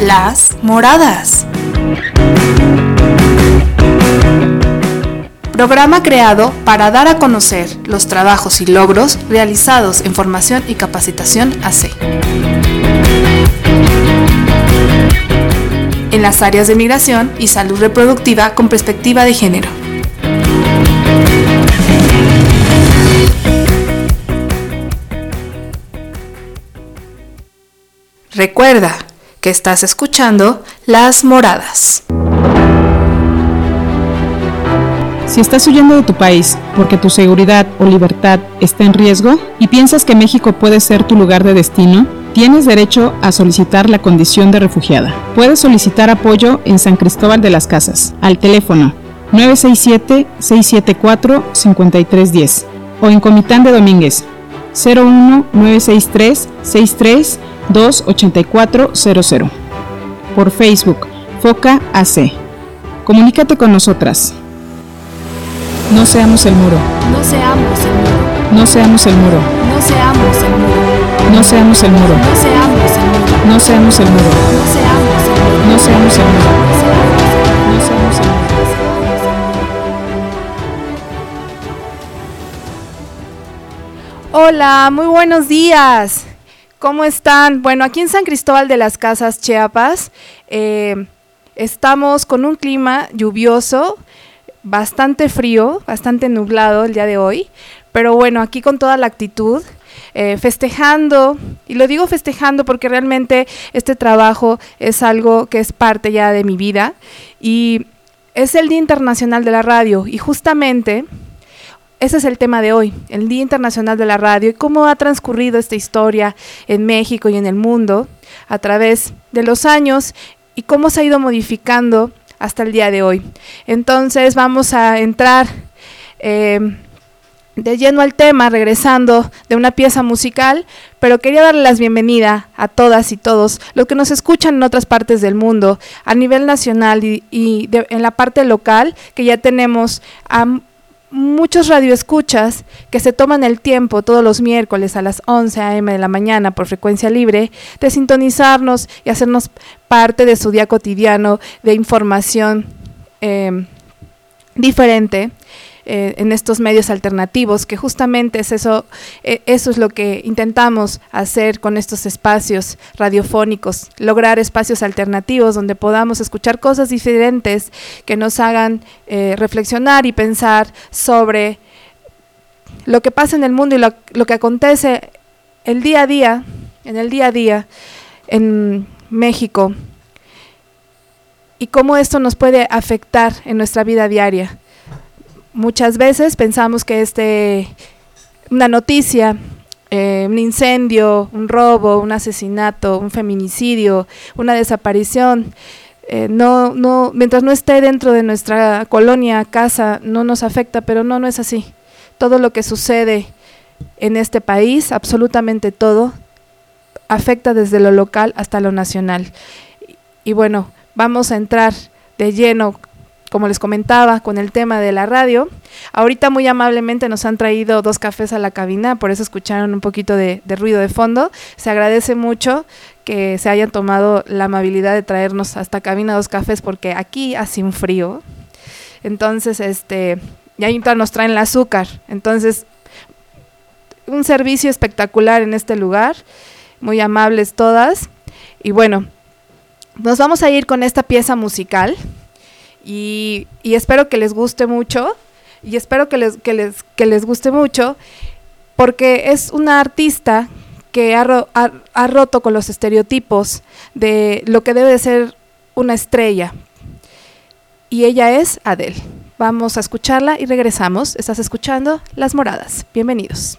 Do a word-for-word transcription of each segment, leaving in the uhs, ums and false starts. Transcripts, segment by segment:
Las Moradas. Programa creado para dar a conocer los trabajos y logros realizados en formación y capacitación A C en las áreas de migración y salud reproductiva con perspectiva de género. Recuerda que estás escuchando Las Moradas. Si estás huyendo de tu país porque tu seguridad o libertad está en riesgo y piensas que México puede ser tu lugar de destino, tienes derecho a solicitar la condición de refugiada. Puedes solicitar apoyo en San Cristóbal de las Casas al teléfono nueve seis siete, seis siete cuatro, cinco tres uno cero o en Comitán de Domínguez cero uno nueve seis tres, seis tres dos ocho cuatro cero cero. Por Facebook, Foca A C. Comunícate con nosotras. No seamos el muro. No seamos el muro. No seamos el muro. No seamos el muro. No seamos el muro. No seamos el muro. No seamos el muro. No seamos el muro. No seamos el muro. No seamos el muro. Hola, muy buenos días. ¿Cómo están? Bueno, aquí en San Cristóbal de las Casas, Chiapas, eh, estamos con un clima lluvioso, bastante frío, bastante nublado el día de hoy, pero bueno, aquí con toda la actitud, eh, festejando, y lo digo festejando porque realmente este trabajo es algo que es parte ya de mi vida, y es el Día Internacional de la Radio, y justamente ese es el tema de hoy, el Día Internacional de la Radio, y cómo ha transcurrido esta historia en México y en el mundo a través de los años, y cómo se ha ido modificando hasta el día de hoy. Entonces vamos a entrar eh, de lleno al tema, regresando de una pieza musical, pero quería darle la bienvenida a todas y todos los que nos escuchan en otras partes del mundo, a nivel nacional y, y de, en la parte local, que ya tenemos a muchos radioescuchas que se toman el tiempo todos los miércoles a las once a eme de la mañana por frecuencia libre de sintonizarnos y hacernos parte de su día cotidiano de información eh, diferente eh, en estos medios alternativos, que justamente es eso, eh, eso es lo que intentamos hacer con estos espacios radiofónicos, lograr espacios alternativos donde podamos escuchar cosas diferentes que nos hagan eh, reflexionar y pensar sobre lo que pasa en el mundo y lo, lo que acontece el día a día, en el día a día en México, y cómo esto nos puede afectar en nuestra vida diaria. Muchas veces pensamos que este, una noticia, eh, un incendio, un robo, un asesinato, un feminicidio, una desaparición, eh, no, no, mientras no esté dentro de nuestra colonia, casa, no nos afecta, pero no, no es así. Todo lo que sucede en este país, absolutamente todo, afecta desde lo local hasta lo nacional. Y, y bueno, vamos a entrar de lleno, como les comentaba, con el tema de la radio. Ahorita muy amablemente nos han traído dos cafés a la cabina, por eso escucharon un poquito de, de ruido de fondo. Se agradece mucho que se hayan tomado la amabilidad de traernos hasta cabina dos cafés, porque aquí hace un frío. Entonces, este, y ahí nos traen el azúcar. Entonces, un servicio espectacular en este lugar, muy amables todas. Y bueno, nos vamos a ir con esta pieza musical. Y, y espero que les guste mucho, y espero que les, que les, que les guste mucho, porque es una artista que ha, ro, ha, ha roto con los estereotipos de lo que debe de ser una estrella, y ella es Adele. Vamos a escucharla y regresamos. Estás escuchando Las Moradas. Bienvenidos.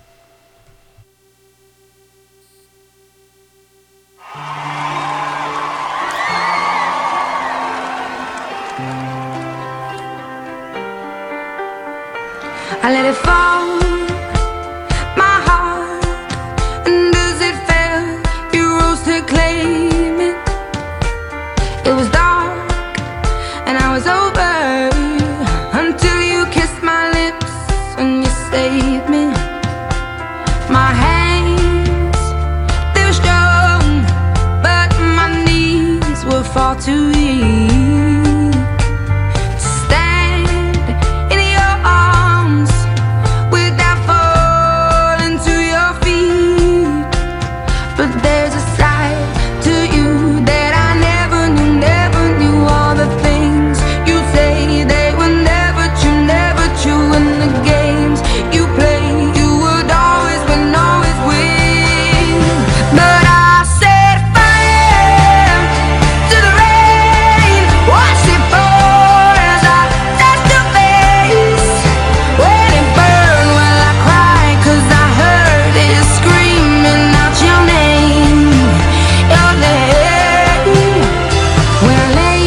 I let it fall, my heart, and as it fell, you rose to claim it. It was dark, and I was over, until you kissed my lips and you saved me. My hands, they were strong, but my knees were fall too weak to stand in your arms without falling to your feet. But there's a side to you that I never knew, never knew. All the things you say, they were never true, never true. And the games you play, you would always win, always win. But I set fire to the rain, watch it pour as I touch your face. When it burned, well I cried 'cause I heard it screaming out your name, your name. When I lay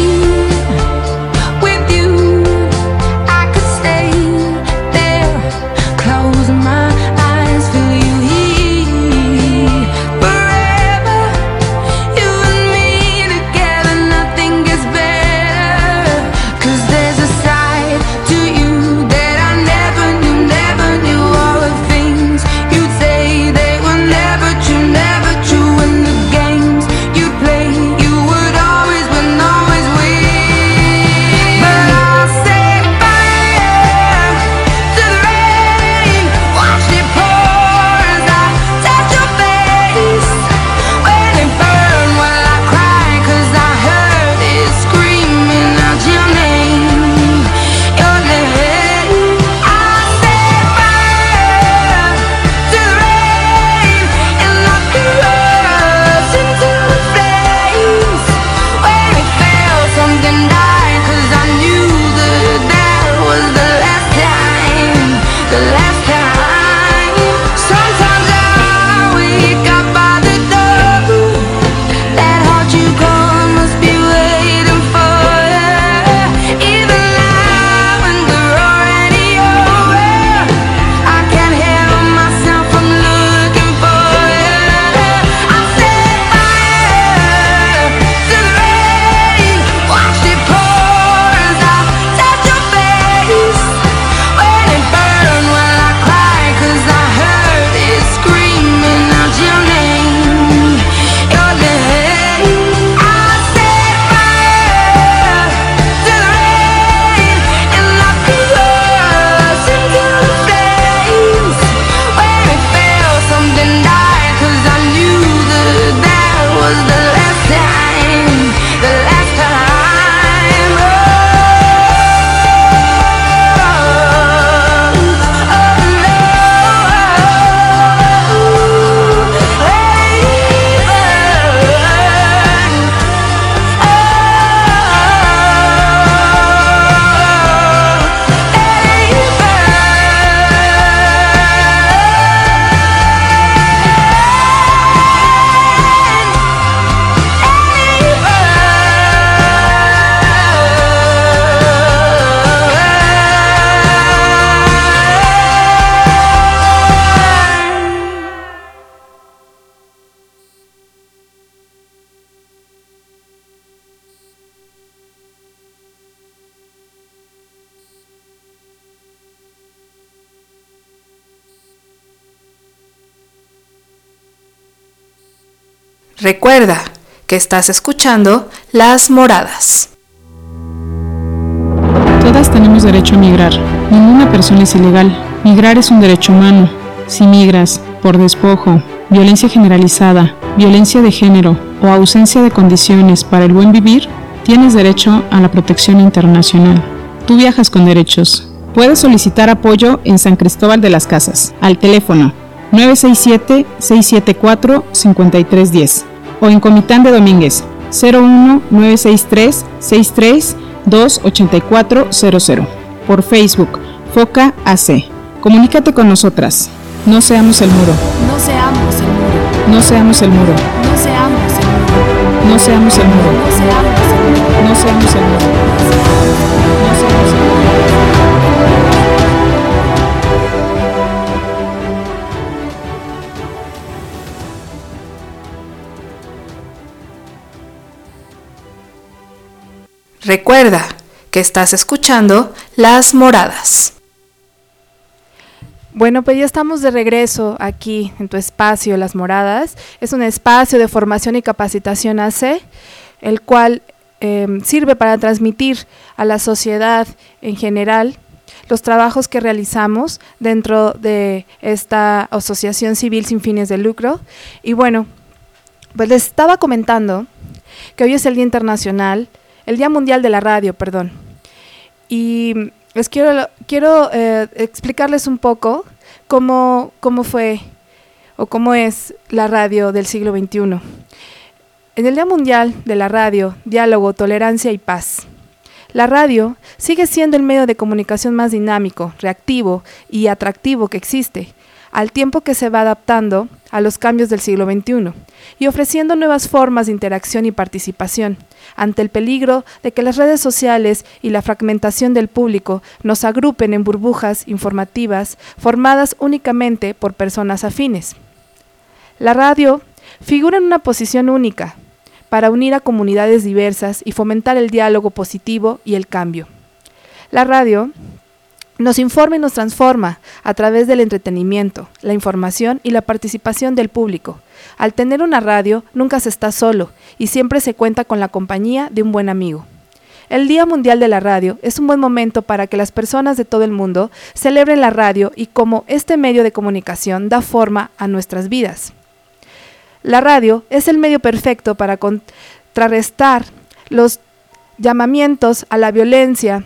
with you, I could stay there, close my eyes, feel you here forever. You and me together, nothing gets better. 'Cause there's a side to you that I never knew, never knew. All the things you'd say, they were never true, never true. And the games you play, you would always win, always win. But I'll set fire to the rain, watch it pour as I touch your face. When it burned, well I cried 'cause I heard it screaming out your name, your name. I set fire to the rain and locked the rose into the flames. When it fell, something died 'cause I knew that that was the last time, the last time. Sometimes I wake up by the door, that heart you call must be waiting for you. Even now when we're already over, I can't help myself from looking for you. I set fire to the rain, watch it pour as I touch your face. When it burned, well I cried 'cause I heard it screaming out your name, your name. I set fire to the rain and locked the rose into the flames. When it fell, something died 'cause I knew that that was the last time, the last time. Oh, Recuerda que estás escuchando Las Moradas. Todas tenemos derecho a migrar. Ninguna persona es ilegal. Migrar es un derecho humano. Si migras por despojo, violencia generalizada, violencia de género o ausencia de condiciones para el buen vivir, tienes derecho a la protección internacional. Tú viajas con derechos. Puedes solicitar apoyo en San Cristóbal de las Casas al teléfono nueve seis siete, seis siete cuatro, cinco tres uno cero o en Comitán de Domínguez cero uno, nueve seis tres, seis tres dos, ocho cuatro cero cero. Por Facebook, Foca A C. Comunícate con nosotras. No seamos el muro. No seamos el muro. No seamos el muro. No seamos el muro. No seamos el muro. No seamos el muro. No seamos el muro. No seamos el muro. Recuerda que estás escuchando Las Moradas. Bueno, pues ya estamos de regreso aquí en tu espacio Las Moradas. Es un espacio de formación y capacitación A C, el cual eh, sirve para transmitir a la sociedad en general los trabajos que realizamos dentro de esta asociación civil sin fines de lucro. Y bueno, pues les estaba comentando que hoy es el Día Internacional, el Día Mundial de la Radio, perdón. Y les quiero, quiero eh, explicarles un poco cómo, cómo fue o cómo es la radio del siglo veintiuno. En el Día Mundial de la Radio, diálogo, tolerancia y paz. La radio sigue siendo el medio de comunicación más dinámico, reactivo y atractivo que existe, al tiempo que se va adaptando a los cambios del siglo veintiuno y ofreciendo nuevas formas de interacción y participación, ante el peligro de que las redes sociales y la fragmentación del público nos agrupen en burbujas informativas formadas únicamente por personas afines. La radio figura en una posición única para unir a comunidades diversas y fomentar el diálogo positivo y el cambio. La radio nos informa y nos transforma a través del entretenimiento, la información y la participación del público. Al tener una radio, nunca se está solo y siempre se cuenta con la compañía de un buen amigo. El Día Mundial de la Radio es un buen momento para que las personas de todo el mundo celebren la radio y cómo este medio de comunicación da forma a nuestras vidas. La radio es el medio perfecto para contrarrestar los llamamientos a la violencia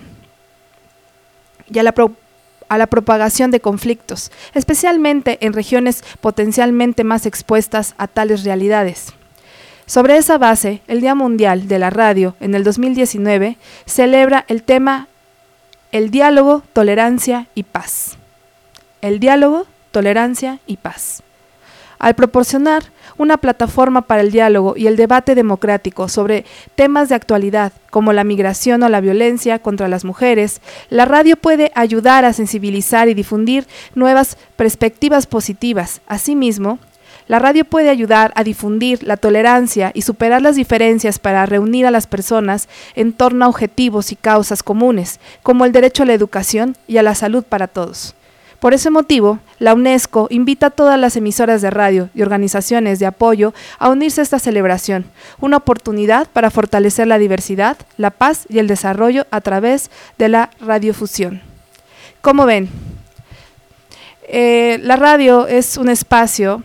y a la, pro, a la propagación de conflictos, especialmente en regiones potencialmente más expuestas a tales realidades. Sobre esa base, el Día Mundial de la Radio en el dos mil diecinueve celebra el tema El diálogo, tolerancia y paz. El diálogo, tolerancia y paz. Al proporcionar una plataforma para el diálogo y el debate democrático sobre temas de actualidad como la migración o la violencia contra las mujeres, la radio puede ayudar a sensibilizar y difundir nuevas perspectivas positivas. Asimismo, la radio puede ayudar a difundir la tolerancia y superar las diferencias para reunir a las personas en torno a objetivos y causas comunes, como el derecho a la educación y a la salud para todos. Por ese motivo, la UNESCO invita a todas las emisoras de radio y organizaciones de apoyo a unirse a esta celebración, una oportunidad para fortalecer la diversidad, la paz y el desarrollo a través de la radiofusión. Como ven, eh, la radio es un espacio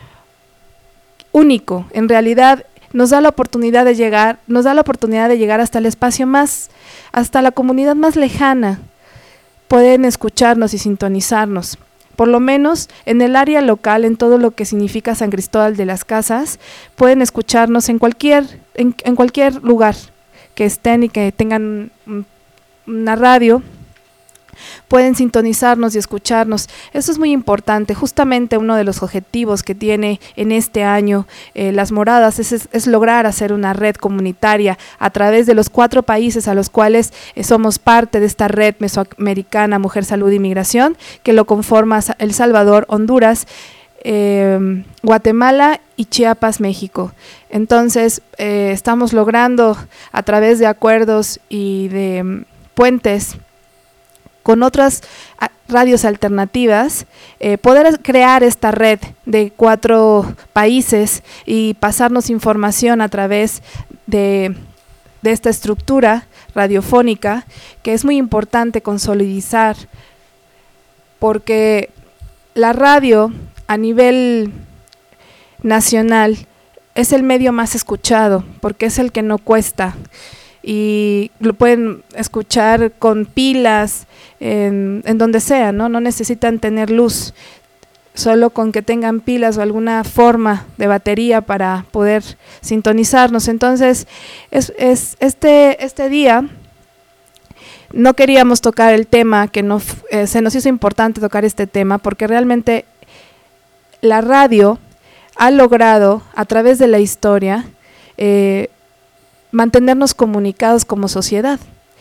único, en realidad nos da la oportunidad de llegar, nos da la oportunidad de llegar hasta el espacio más, hasta la comunidad más lejana. Pueden escucharnos y sintonizarnos, por lo menos en el área local, en todo lo que significa San Cristóbal de las Casas, pueden escucharnos en cualquier, en, en cualquier lugar que estén y que tengan una radio, pueden sintonizarnos y escucharnos. Eso es muy importante. Justamente uno de los objetivos que tiene en este año eh, Las Moradas es, es, es lograr hacer una red comunitaria a través de los cuatro países a los cuales eh, somos parte de esta red mesoamericana Mujer, Salud y Migración, que lo conforma El Salvador, Honduras, eh, Guatemala y Chiapas, México. Entonces, eh, estamos logrando a través de acuerdos y de um, puentes con otras radios alternativas, eh, poder crear esta red de cuatro países y pasarnos información a través de, de esta estructura radiofónica, que es muy importante consolidar, porque la radio a nivel nacional es el medio más escuchado, porque es el que no cuesta, y lo pueden escuchar con pilas, en, en donde sea, ¿no? No necesitan tener luz, solo con que tengan pilas o alguna forma de batería para poder sintonizarnos. Entonces, es, es este, este día no queríamos tocar el tema, que no, eh, se nos hizo importante tocar este tema, porque realmente la radio ha logrado, a través de la historia, eh, mantenernos comunicados como sociedad.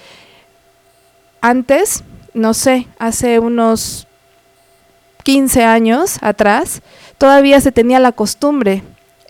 Antes, no sé, hace unos quince años atrás, todavía se tenía la costumbre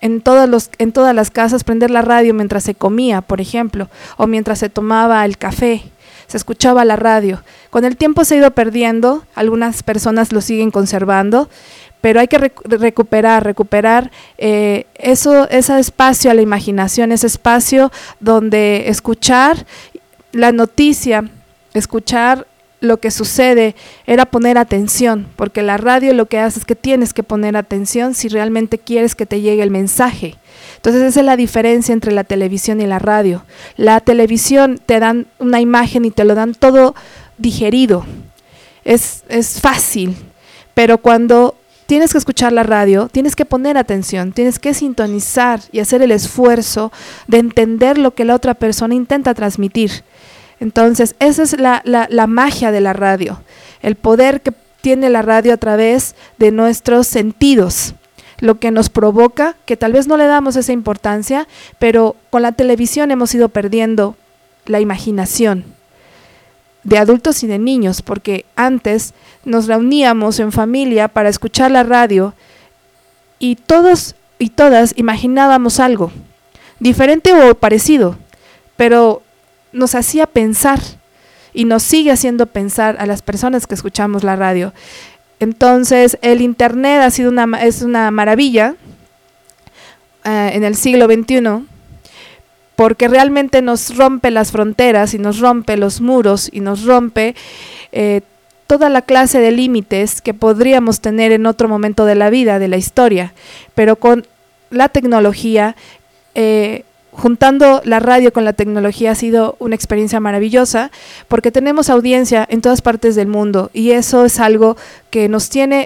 en, todos los, en todas las casas prender la radio mientras se comía, por ejemplo, o mientras se tomaba el café. Se escuchaba la radio. Con el tiempo se ha ido perdiendo, algunas personas lo siguen conservando, pero hay que rec- recuperar, recuperar eh, eso, ese espacio a la imaginación, ese espacio donde escuchar la noticia, escuchar lo que sucede, era poner atención, porque la radio lo que hace es que tienes que poner atención si realmente quieres que te llegue el mensaje. Entonces esa es la diferencia entre la televisión y la radio. La televisión te dan una imagen y te lo dan todo digerido, es, es fácil, pero cuando tienes que escuchar la radio, tienes que poner atención, tienes que sintonizar y hacer el esfuerzo de entender lo que la otra persona intenta transmitir. Entonces, esa es la, la, la magia de la radio, el poder que tiene la radio a través de nuestros sentidos, lo que nos provoca, que tal vez no le damos esa importancia, pero con la televisión hemos ido perdiendo la imaginación de adultos y de niños, porque antes nos reuníamos en familia para escuchar la radio y todos y todas imaginábamos algo, diferente o parecido, pero nos hacía pensar y nos sigue haciendo pensar a las personas que escuchamos la radio. Entonces, el internet ha sido una, es una maravilla uh, en el siglo veintiuno, porque realmente nos rompe las fronteras y nos rompe los muros y nos rompe eh, toda la clase de límites que podríamos tener en otro momento de la vida, de la historia. Pero con la tecnología, eh, juntando la radio con la tecnología ha sido una experiencia maravillosa, porque tenemos audiencia en todas partes del mundo y eso es algo que nos tiene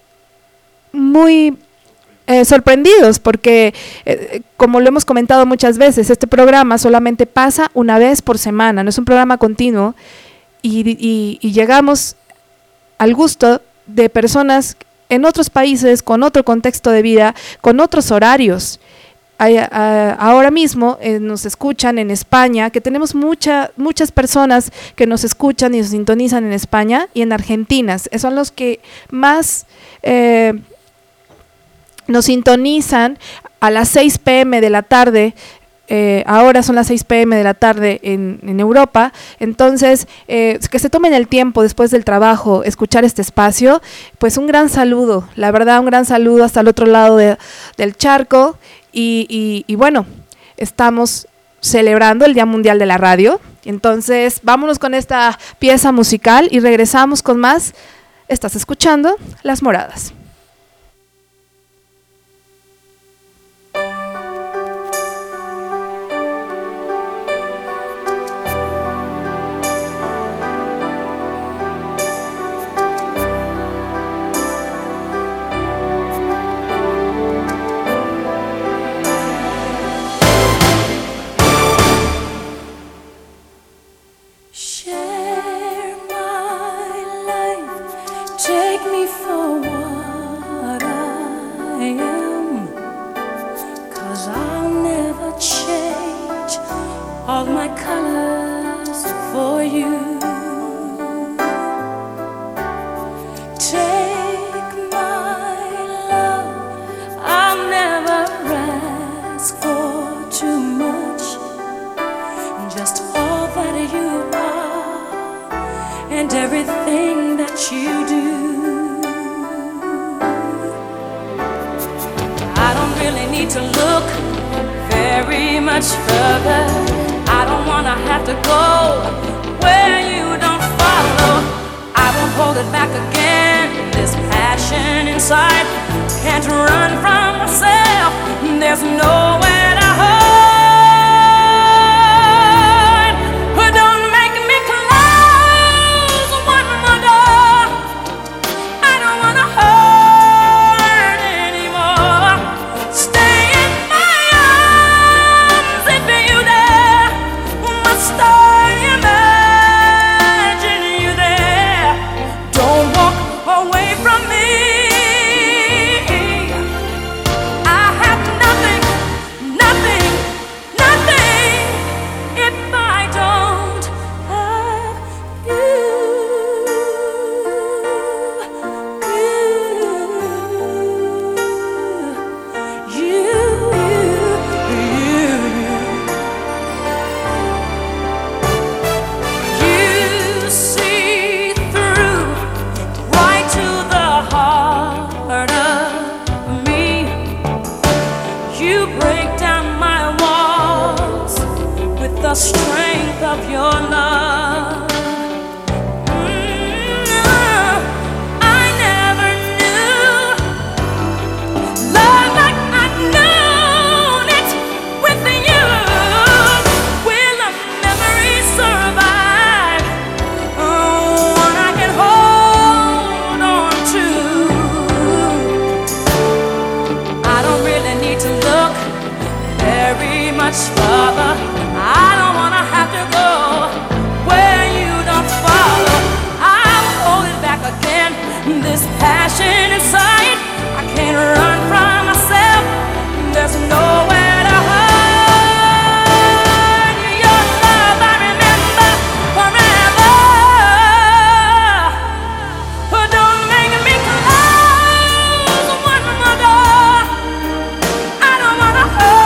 muy eh, sorprendidos, porque eh, como lo hemos comentado muchas veces, este programa solamente pasa una vez por semana, no es un programa continuo, y, y, y llegamos al gusto de personas en otros países, con otro contexto de vida, con otros horarios. Ahora mismo eh, nos escuchan en España, que tenemos mucha, muchas personas que nos escuchan y nos sintonizan en España y en Argentina. Son los que más eh, nos sintonizan a las seis pe eme de la tarde. Eh, ahora son las seis pe eme de la tarde en, en Europa, entonces eh, que se tomen el tiempo después del trabajo escuchar este espacio, pues un gran saludo, la verdad un gran saludo hasta el otro lado de, del charco. Y, y, y bueno, estamos celebrando el Día Mundial de la Radio, entonces vámonos con esta pieza musical y regresamos con más. Estás escuchando Las Moradas. Nothing the strength of your love. Father, I don't wanna have to go where you don't follow. I'll hold it back again. This passion inside, I can't run from myself. There's nowhere to hide. Your love I remember forever. But don't make me close one more door. I don't wanna hurt.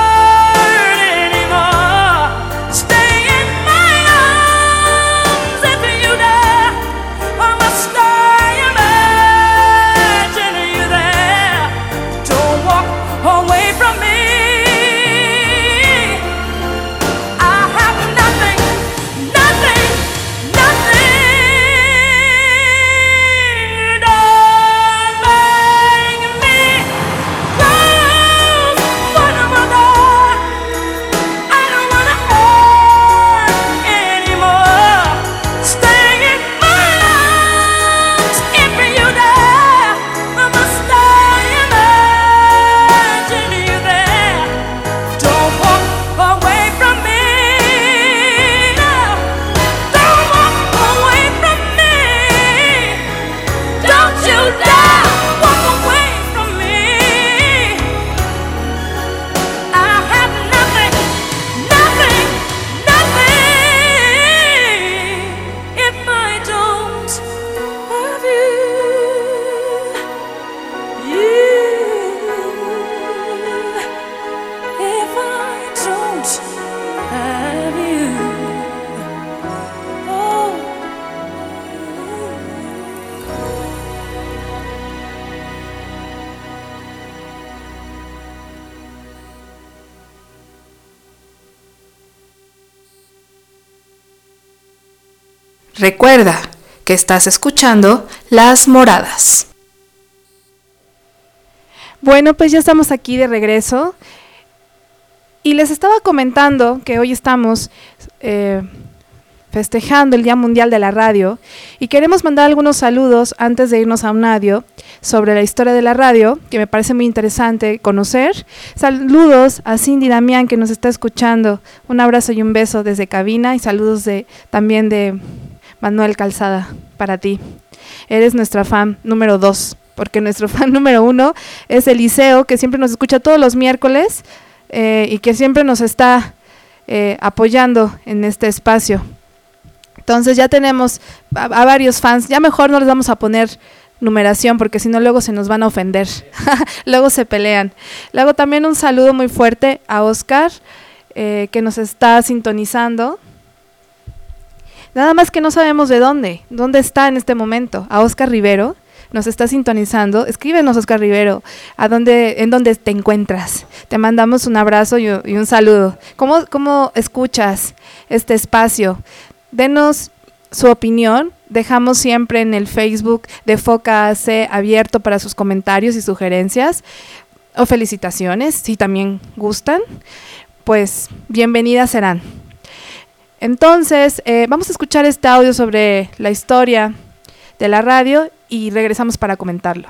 Recuerda que estás escuchando Las Moradas. Bueno, pues ya estamos aquí de regreso y les estaba comentando que hoy estamos eh, festejando el Día Mundial de la Radio y queremos mandar algunos saludos antes de irnos a un audio sobre la historia de la radio, que me parece muy interesante conocer. Saludos a Cindy Damián, que nos está escuchando. Un abrazo y un beso desde cabina, y saludos de también de Manuel Calzada para ti. Eres nuestra fan número dos, porque nuestro fan número uno es Eliseo, que siempre nos escucha todos los miércoles eh, y que siempre nos está eh, apoyando en este espacio. Entonces ya tenemos a, a varios fans. Ya mejor no les vamos a poner numeración, porque si no luego se nos van a ofender. Luego se pelean. Luego también un saludo muy fuerte a Oscar, eh, que nos está sintonizando. Nada más que no sabemos de dónde, dónde está en este momento. A Oscar Rivero, nos está sintonizando. Escríbenos, Oscar Rivero, a dónde, en dónde te encuentras. Te mandamos un abrazo y, y un saludo. ¿Cómo, cómo escuchas este espacio? Denos su opinión. Dejamos siempre en el Facebook de Foca A C abierto para sus comentarios y sugerencias o felicitaciones, si también gustan, pues bienvenidas serán. Entonces, eh, vamos a escuchar este audio sobre la historia de la radio y regresamos para comentarlo.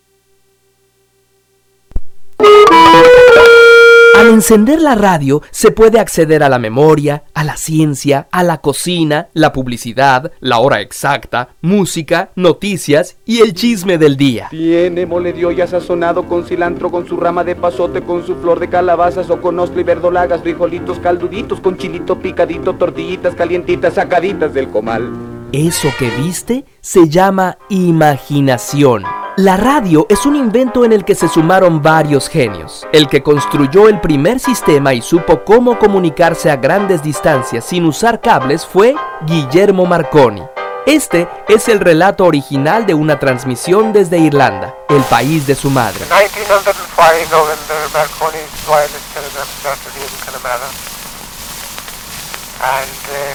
Al encender la radio se puede acceder a la memoria, a la ciencia, a la cocina, la publicidad, la hora exacta, música, noticias y el chisme del día. Tiene mole de olla sazonado con cilantro, con su rama de pasote, con su flor de calabazas o con ostra y verdolagas, frijolitos calduditos, con chilito picadito, tortillitas calientitas sacaditas del comal. Eso que viste se llama imaginación. La radio es un invento en el que se sumaron varios genios. El que construyó el primer sistema y supo cómo comunicarse a grandes distancias sin usar cables fue Guillermo Marconi. Este es el relato original de una transmisión desde Irlanda, el país de su madre. In nineteen oh five, when the Marconi's wireless telegraph started in Connemara, and uh,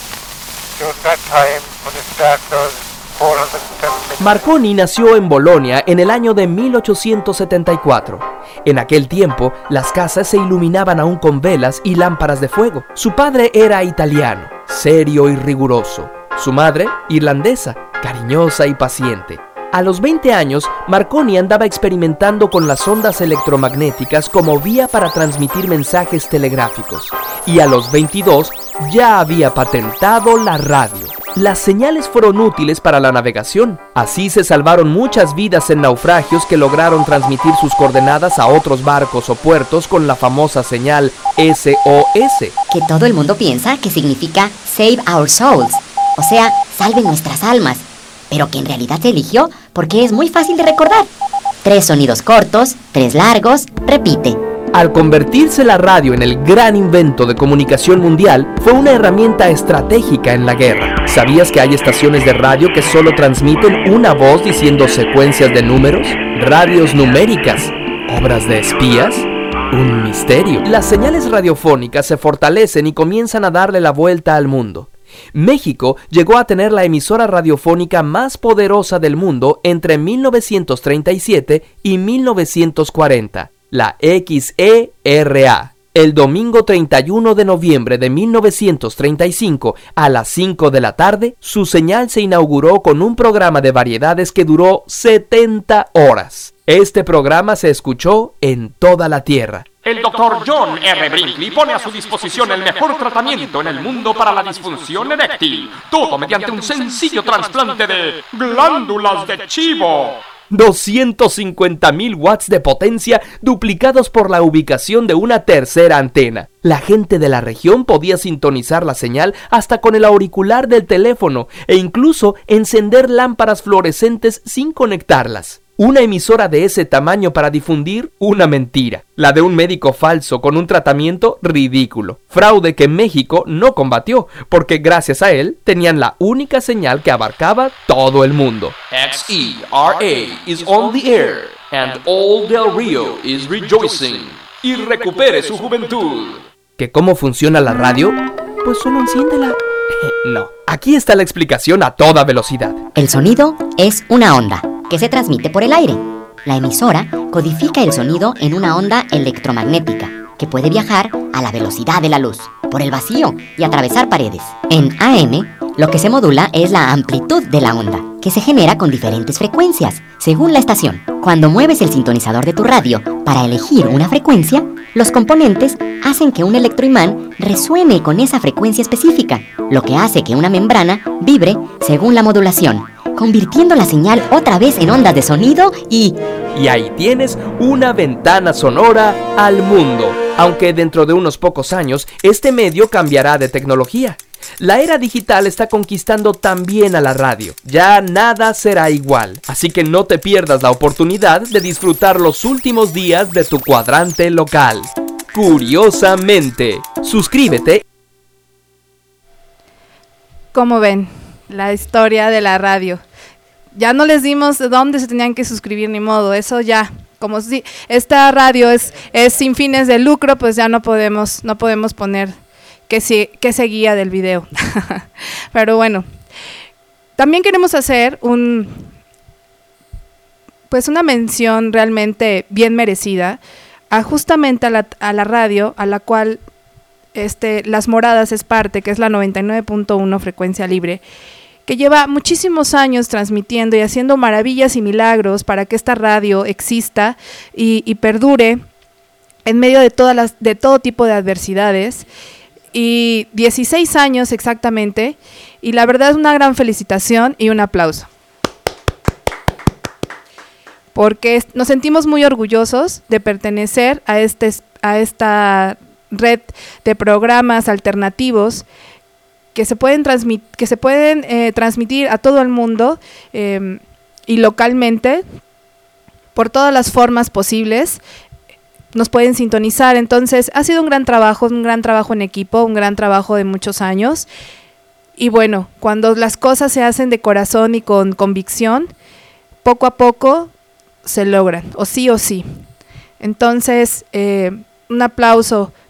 during that time when it started, four hundred seven. Marconi nació en Bolonia en el año de mil ochocientos setenta y cuatro. En aquel tiempo, las casas se iluminaban aún con velas y lámparas de fuego. Su padre era italiano, serio y riguroso. Su madre, irlandesa, cariñosa y paciente. A los veinte años, Marconi andaba experimentando con las ondas electromagnéticas como vía para transmitir mensajes telegráficos. Y a los veintidós, ya había patentado la radio. Las señales fueron útiles para la navegación. Así se salvaron muchas vidas en naufragios que lograron transmitir sus coordenadas a otros barcos o puertos con la famosa señal S O S. Que todo el mundo piensa que significa Save Our Souls, o sea, salve nuestras almas, pero que en realidad se eligió porque es muy fácil de recordar. Tres sonidos cortos, tres largos, repite. Al convertirse la radio en el gran invento de comunicación mundial, fue una herramienta estratégica en la guerra. ¿Sabías que hay estaciones de radio que solo transmiten una voz diciendo secuencias de números? Radios numéricas, obras de espías, un misterio. Las señales radiofónicas se fortalecen y comienzan a darle la vuelta al mundo. México llegó a tener la emisora radiofónica más poderosa del mundo entre mil novecientos treinta y siete y mil novecientos cuarenta. La X E R A. El domingo treinta y uno de noviembre de mil novecientos treinta y cinco a las cinco de la tarde, su señal se inauguró con un programa de variedades que duró setenta horas. Este programa se escuchó en toda la Tierra. El doctor John R. Brinkley pone a su disposición el mejor tratamiento en el mundo para la disfunción eréctil, todo mediante un sencillo trasplante de glándulas de chivo. doscientos cincuenta mil watts de potencia duplicados por la ubicación de una tercera antena. La gente de la región podía sintonizar la señal hasta con el auricular del teléfono e incluso encender lámparas fluorescentes sin conectarlas. Una emisora de ese tamaño para difundir una mentira, la de un médico falso con un tratamiento ridículo. Fraude que México no combatió, porque gracias a él tenían la única señal que abarcaba todo el mundo. X E R A is on the air, and all Del Rio is rejoicing. Y recupere su juventud. ¿Que cómo funciona la radio? Pues solo enciéndela. No, aquí está la explicación a toda velocidad. El sonido es una onda que se transmite por el aire. La emisora codifica el sonido en una onda electromagnética que puede viajar a la velocidad de la luz, por el vacío y atravesar paredes. En A M, lo que se modula es la amplitud de la onda, que se genera con diferentes frecuencias, según la estación. Cuando mueves el sintonizador de tu radio para elegir una frecuencia, los componentes hacen que un electroimán resuene con esa frecuencia específica, lo que hace que una membrana vibre según la modulación, convirtiendo la señal otra vez en ondas de sonido y... Y ahí tienes una ventana sonora al mundo. Aunque dentro de unos pocos años, este medio cambiará de tecnología. La era digital está conquistando también a la radio. Ya nada será igual. Así que no te pierdas la oportunidad de disfrutar los últimos días de tu cuadrante local. Curiosamente, suscríbete. ¿Cómo ven? La historia de la radio. Ya no les dimos de dónde se tenían que suscribir, ni modo, eso ya, como si esta radio es, es sin fines de lucro, pues ya no podemos, no podemos poner que, si, que seguía del video. Pero bueno, también queremos hacer un, pues una mención realmente bien merecida a justamente a la, a la radio, a la cual este, Las Moradas es parte, que es la noventa y nueve punto uno frecuencia libre, que lleva muchísimos años transmitiendo y haciendo maravillas y milagros para que esta radio exista y, y perdure en medio de todas las, de todo tipo de adversidades. Y dieciséis años exactamente, y la verdad es una gran felicitación y un aplauso. Porque nos sentimos muy orgullosos de pertenecer a, este, a esta red de programas alternativos que se pueden, transmit, que se pueden eh, transmitir a todo el mundo eh, y localmente por todas las formas posibles. Nos pueden sintonizar. Entonces ha sido un gran trabajo, un gran trabajo en equipo, un gran trabajo de muchos años. Y bueno, cuando las cosas se hacen de corazón y con convicción, poco a poco se logran, o sí o sí. Entonces, eh, un aplauso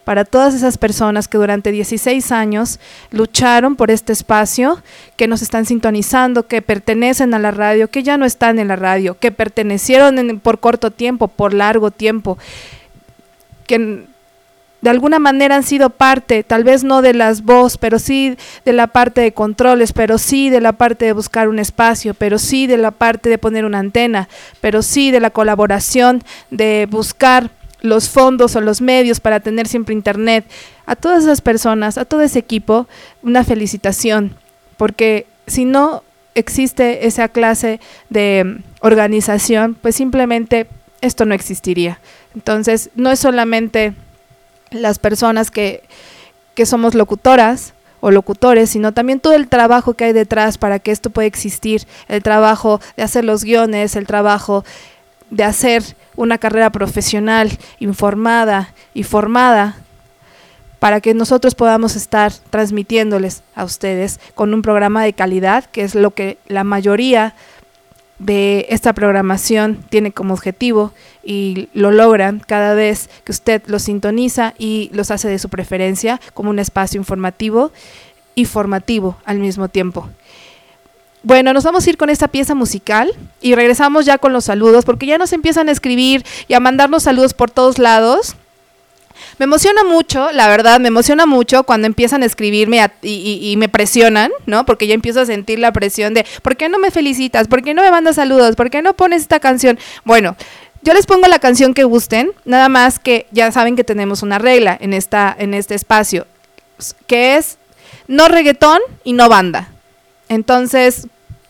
para todas esas personas que durante dieciséis años lucharon por este espacio, que nos están sintonizando, que pertenecen a la radio, que ya no están en la radio, que pertenecieron en, por corto tiempo, por largo tiempo, que de alguna manera han sido parte, tal vez no de las voz, pero sí de la parte de controles, pero sí de la parte de buscar un espacio, pero sí de la parte de poner una antena, pero sí de la colaboración, de buscar los fondos o los medios para tener siempre internet. A todas esas personas, a todo ese equipo, una felicitación, porque si no existe esa clase de organización, pues simplemente esto no existiría. Entonces, no es solamente las personas que, que somos locutoras o locutores, sino también todo el trabajo que hay detrás para que esto pueda existir, el trabajo de hacer los guiones, el trabajo de hacer una carrera profesional, informada y formada, para que nosotros podamos estar transmitiéndoles a ustedes con un programa de calidad, que es lo que la mayoría de esta programación tiene como objetivo, y lo logran cada vez que usted los sintoniza y los hace de su preferencia como un espacio informativo y formativo al mismo tiempo. Bueno, nos vamos a ir con esta pieza musical y regresamos ya con los saludos, porque ya nos empiezan a escribir y a mandarnos saludos por todos lados. Me emociona mucho, la verdad, me emociona mucho cuando empiezan a escribirme a, y, y, y me presionan, ¿no? Porque ya empiezo a sentir la presión de, ¿por qué no me felicitas? ¿Por qué no me mandas saludos? ¿Por qué no pones esta canción? Bueno, yo les pongo la canción que gusten, nada más que ya saben que tenemos una regla en, esta, en este espacio, que es no reggaetón y no banda. Entonces,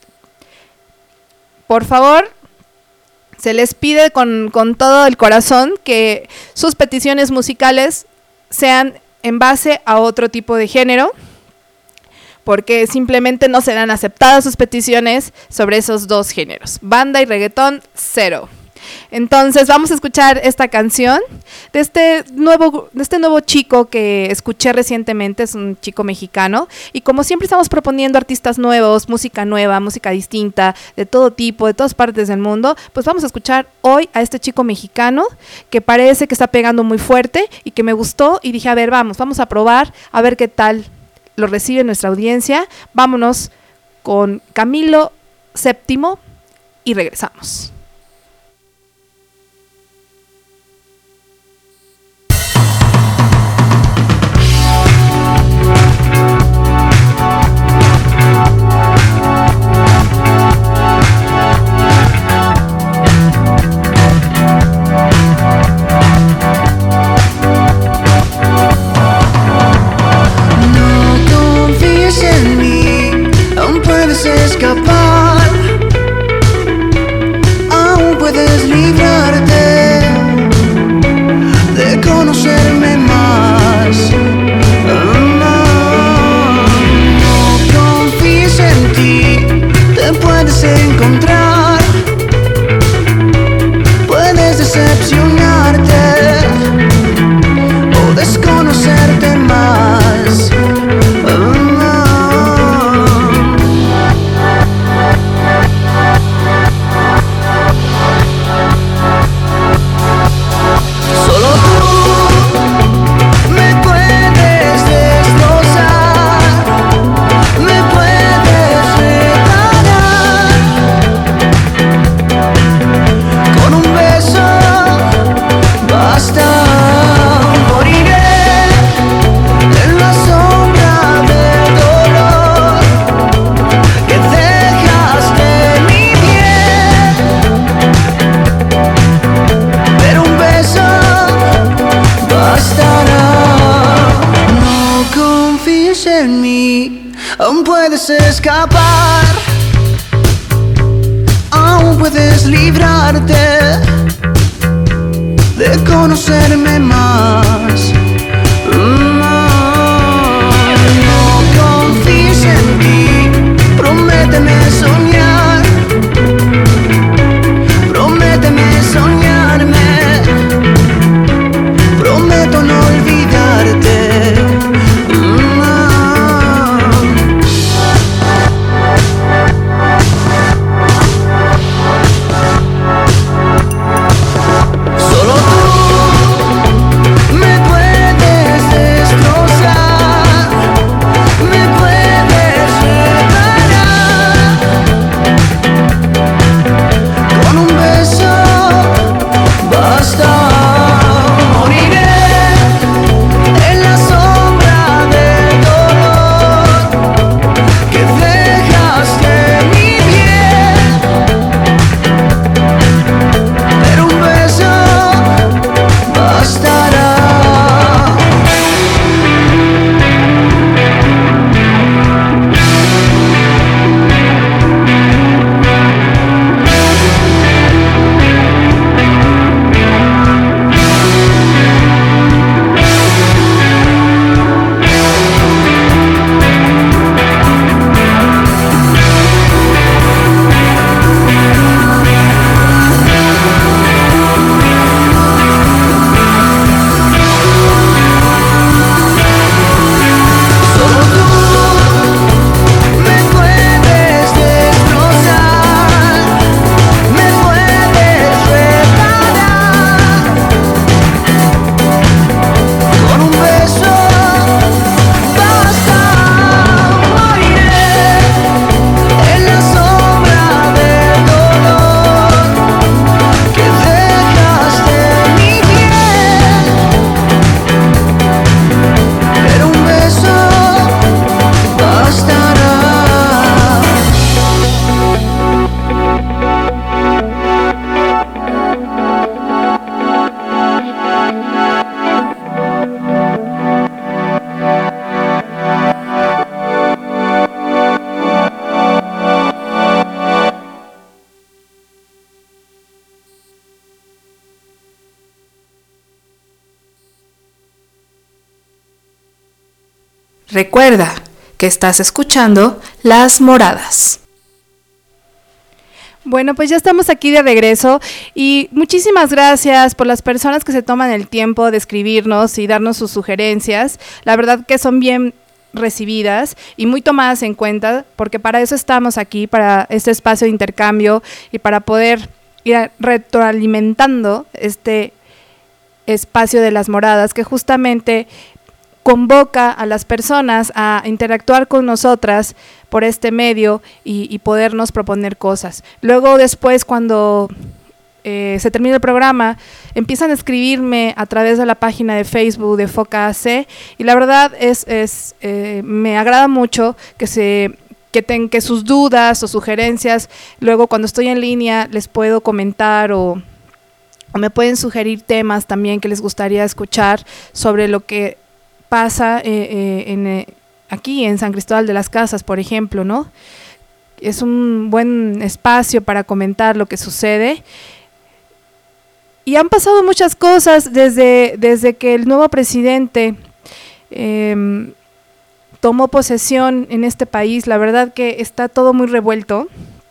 por favor, se les pide con, con todo el corazón que sus peticiones musicales sean en base a otro tipo de género, porque simplemente no serán aceptadas sus peticiones sobre esos dos géneros, banda y reggaetón, cero. Entonces vamos a escuchar esta canción de este nuevo, de este nuevo chico que escuché recientemente, es un chico mexicano, y como siempre estamos proponiendo artistas nuevos, música nueva, música distinta, de todo tipo, de todas partes del mundo, pues vamos a escuchar hoy a este chico mexicano que parece que está pegando muy fuerte y que me gustó, y dije, a ver, vamos, vamos a probar, a ver qué tal lo recibe nuestra audiencia. Vámonos con Camilo séptimo y regresamos. Escapar, aún puedes librarte de conocerme más. No, no confíes en ti, te puedes encontrar, puedes decepcionarte o desconocerte más. Aún puedes escapar, aún puedes librarte de conocerme más. No, no confíes en ti, prométeme soñar, prométeme soñarme, prometo no olvidarte. Solo tú me puedes Recuerda que estás escuchando Las Moradas. Bueno, pues ya estamos aquí de regreso y muchísimas gracias por las personas que se toman el tiempo de escribirnos y darnos sus sugerencias. La verdad que son bien recibidas y muy tomadas en cuenta, porque para eso estamos aquí, para este espacio de intercambio y para poder ir retroalimentando este espacio de Las Moradas, que justamente convoca a las personas a interactuar con nosotras por este medio y, y podernos proponer cosas. Luego después, cuando eh, se termina el programa, empiezan a escribirme a través de la página de Facebook de Foca A C, y la verdad es, es eh, me agrada mucho que se que, ten, que sus dudas o sugerencias, luego cuando estoy en línea les puedo comentar o, o me pueden sugerir temas también que les gustaría escuchar sobre lo que pasa eh, eh, en, eh, aquí en San Cristóbal de las Casas, por ejemplo, ¿no? Es un buen espacio para comentar lo que sucede. Y han pasado muchas cosas desde, desde que el nuevo presidente eh, tomó posesión en este país. La verdad que está todo muy revuelto.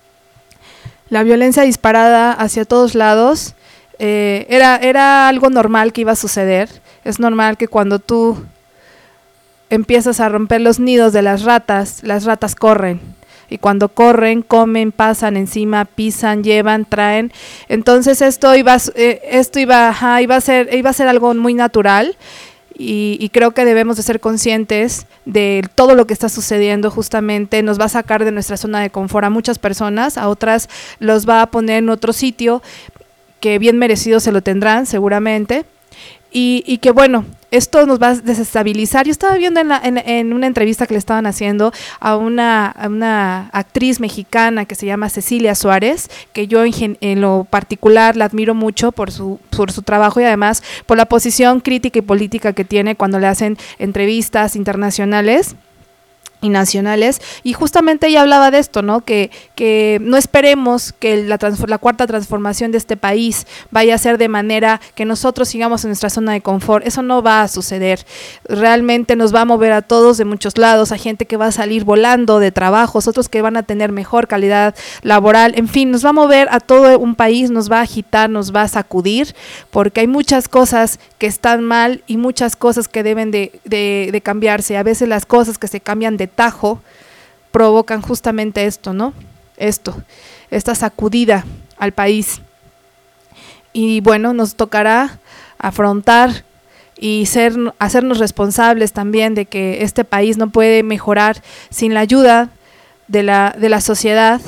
La violencia disparada hacia todos lados. Eh, era, era algo normal que iba a suceder. Es normal que cuando tú empiezas a romper los nidos de las ratas, las ratas corren, y cuando corren, comen, pasan encima, pisan, llevan, traen. Entonces esto iba, eh, esto iba, ajá, iba a ser, iba a ser algo muy natural, y, y creo que debemos de ser conscientes de todo lo que está sucediendo. Justamente nos va a sacar de nuestra zona de confort a muchas personas, a otras los va a poner en otro sitio que bien merecido se lo tendrán seguramente. Y, y que bueno, esto nos va a desestabilizar. Yo estaba viendo en, la, en, en una entrevista que le estaban haciendo a una, a una actriz mexicana que se llama Cecilia Suárez, que yo en, en lo particular la admiro mucho por su, por su trabajo y además por la posición crítica y política que tiene cuando le hacen entrevistas internacionales y nacionales, y justamente ella hablaba de esto, ¿no? Que, que no esperemos que la, la cuarta transformación de este país vaya a ser de manera que nosotros sigamos en nuestra zona de confort. Eso no va a suceder. Realmente nos va a mover a todos de muchos lados, a gente que va a salir volando de trabajos, otros que van a tener mejor calidad laboral, en fin, nos va a mover a todo un país, nos va a agitar, nos va a sacudir, porque hay muchas cosas que están mal y muchas cosas que deben de, de, de cambiarse. A veces las cosas que se cambian de tajo provocan justamente esto, ¿no? Esto, esta sacudida al país. Y bueno, nos tocará afrontar y ser, hacernos responsables también de que este país no puede mejorar sin la ayuda de la, de la sociedad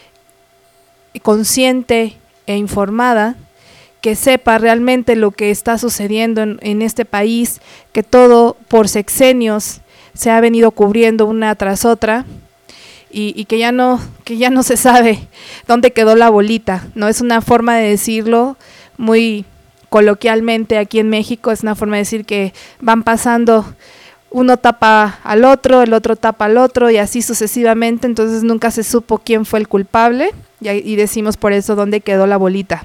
consciente e informada, que sepa realmente lo que está sucediendo en, en este país, que todo por sexenios se ha venido cubriendo una tras otra, y, y que ya no, que ya no se sabe dónde quedó la bolita, ¿no? Es una forma de decirlo muy coloquialmente aquí en México, es una forma de decir que van pasando, uno tapa al otro, el otro tapa al otro y así sucesivamente, entonces nunca se supo quién fue el culpable, y, y decimos por eso dónde quedó la bolita.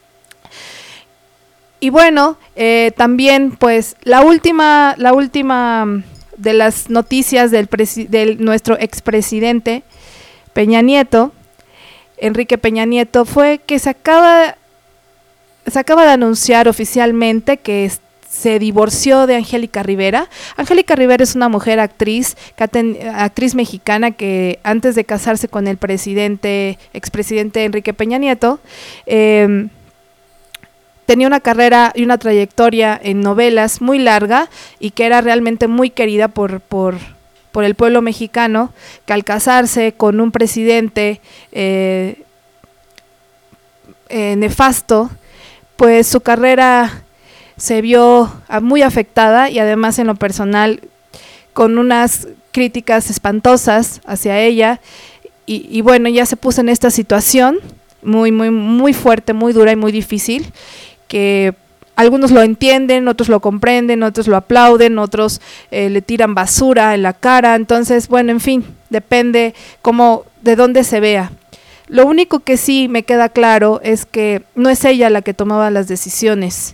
Y bueno, eh, también pues la última, la última de las noticias del, presi- del nuestro expresidente Peña Nieto, Enrique Peña Nieto, fue que se acaba, se acaba de anunciar oficialmente que es, se divorció de Angélica Rivera. Angélica Rivera es una mujer actriz, actriz mexicana que antes de casarse con el presidente, expresidente Enrique Peña Nieto, eh, tenía una carrera y una trayectoria en novelas muy larga y que era realmente muy querida por, por, por el pueblo mexicano, que al casarse con un presidente eh, eh, nefasto, pues su carrera se vio muy afectada y además en lo personal con unas críticas espantosas hacia ella y, y bueno, ya se puso en esta situación muy, muy, muy fuerte, muy dura y muy difícil, que algunos lo entienden, otros lo comprenden, otros lo aplauden, otros eh, le tiran basura en la cara. Entonces, bueno, en fin, depende cómo, de dónde se vea. Lo único que sí me queda claro es que no es ella la que tomaba las decisiones,